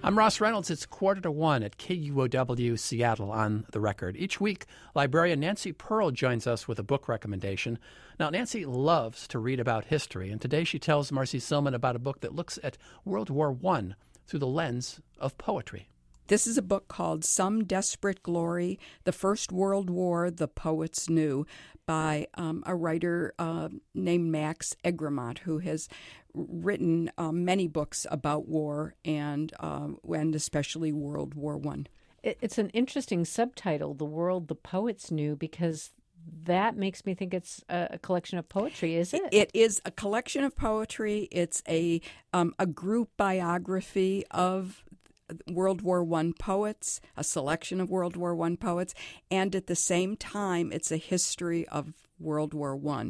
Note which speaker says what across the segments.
Speaker 1: I'm Ross Reynolds. It's 1:45 at KUOW Seattle on the record. Each week, librarian Nancy Pearl joins us with a book recommendation. Now, Nancy loves to read about history, and today she tells Marcy Silman about a book that looks at World War I through the lens of poetry.
Speaker 2: This is a book called Some Desperate Glory, The First World War the Poets Knew, by a writer named Max Egremont, who has written many books about war and especially World War I.
Speaker 3: It's an interesting subtitle, The World the Poets Knew, because that makes me think it's a collection of poetry, is it?
Speaker 2: It is a collection of poetry. It's a group biography of World War I poets, a selection of World War I poets, and at the same time, it's a history of World War I.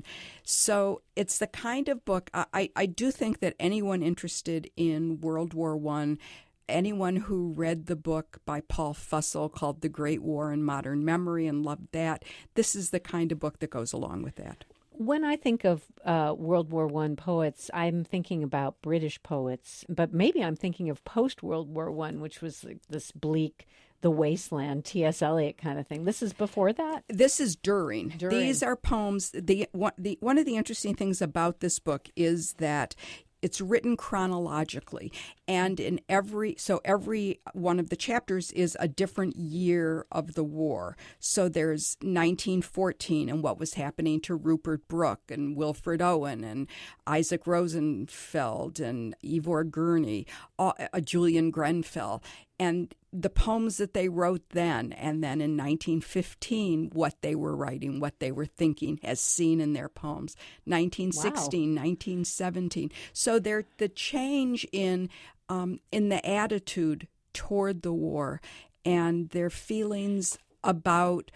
Speaker 2: So it's the kind of book, I do think that anyone interested in World War I, anyone who read the book by Paul Fussell called The Great War in Modern Memory and loved that, this is the kind of book that goes along with that.
Speaker 3: When I think of World War I poets, I'm thinking about British poets, but maybe I'm thinking of post-World War I, which was like this bleak, the wasteland, T.S. Eliot kind of thing. This is before that?
Speaker 2: This is during. These are poems. One of the interesting things about this book is that it's written chronologically, and every one of the chapters is a different year of the war. So there's 1914 and what was happening to Rupert Brooke and Wilfred Owen and Isaac Rosenfeld and Ivor Gurney, Julian Grenfell, and the poems that they wrote then, and then in 1915, what they were writing, what they were thinking, as seen in their poems. 1916, wow. 1917. So the change in the attitude toward the war and their feelings about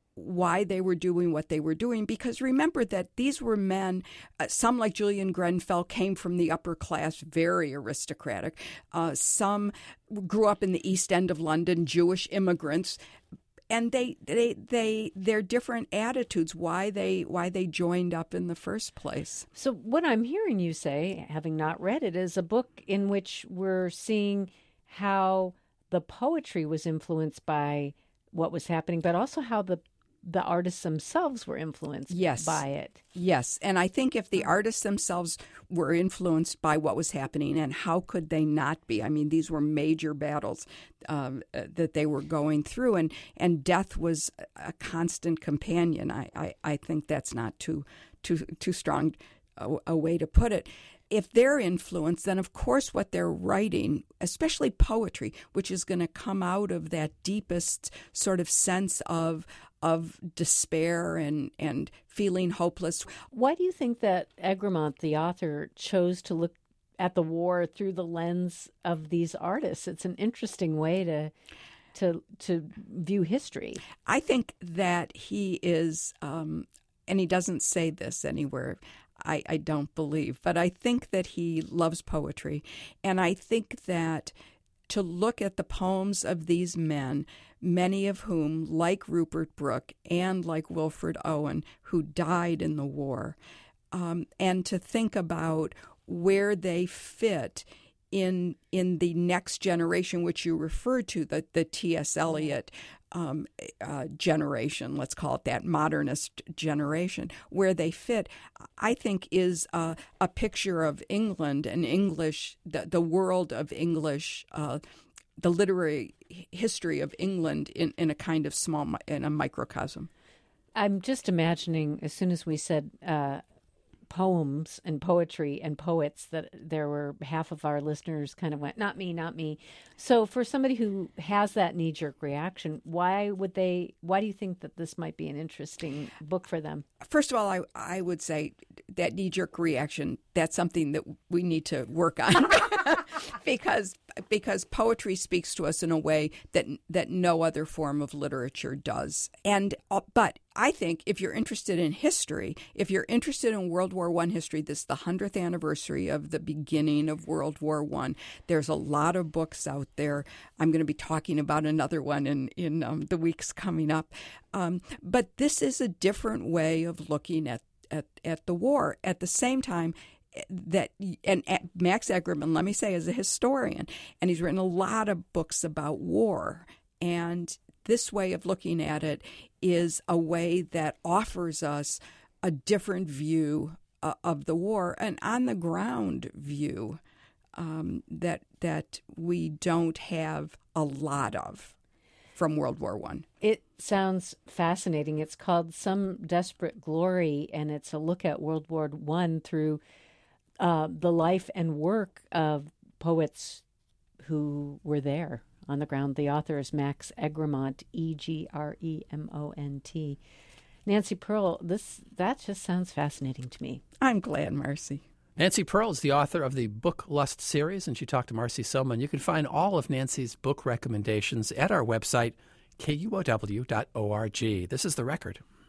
Speaker 2: why they were doing what they were doing, because remember that these were men, some like Julian Grenfell came from the upper class, very aristocratic. Some grew up in the East End of London, Jewish immigrants, and their different attitudes, why they joined up in the first place.
Speaker 3: So what I'm hearing you say, having not read it, is a book in which we're seeing how the poetry was influenced by what was happening, but also how the artists themselves were influenced by it.
Speaker 2: Yes, and I think if the artists themselves were influenced by what was happening, and how could they not be? I mean, these were major battles that they were going through, and death was a constant companion. I think that's not too strong a way to put it. If they're influenced, then of course what they're writing, especially poetry, which is going to come out of that deepest sort of sense of despair and feeling hopeless.
Speaker 3: Why do you think that Egremont, the author, chose to look at the war through the lens of these artists? It's an interesting way to view history.
Speaker 2: I think that he is, and he doesn't say this anywhere, I don't believe, but I think that he loves poetry, and I think that to look at the poems of these men, many of whom, like Rupert Brooke and like Wilfred Owen, who died in the war, and to think about where they fit in the next generation, which you referred to, the T.S. Eliot generation, let's call it that, modernist generation, where they fit, I think is a picture of England and English, the world of English, the literary history of England in a kind of in a microcosm.
Speaker 3: I'm just imagining, as soon as we said poems and poetry and poets, that there were half of our listeners kind of went, not me, not me. So for somebody who has that knee-jerk reaction, why do you think that this might be an interesting book for them?
Speaker 2: First of all, I would say that knee-jerk reaction, that's something that we need to work on because poetry speaks to us in a way that no other form of literature does. But I think if you're interested in history, if you're interested in World War I history, this is the 100th anniversary of the beginning of World War I. There's a lot of books out there. I'm going to be talking about another one in the weeks coming up. But this is a different way of looking at the war. At the same time, Max Egerman, let me say, is a historian, and he's written a lot of books about war. And this way of looking at it is a way that offers us a different view of the war, an on-the-ground view that we don't have a lot of from World War I.
Speaker 3: It sounds fascinating. It's called Some Desperate Glory, and it's a look at World War I through the life and work of poets who were there on the ground. The author is Max Egremont, Egremont. Nancy Pearl, that just sounds fascinating to me.
Speaker 2: I'm glad, Marcy.
Speaker 1: Nancy Pearl is the author of the Book Lust series, and she talked to Marcy Soman. You can find all of Nancy's book recommendations at our website, kuow.org. This is The Record.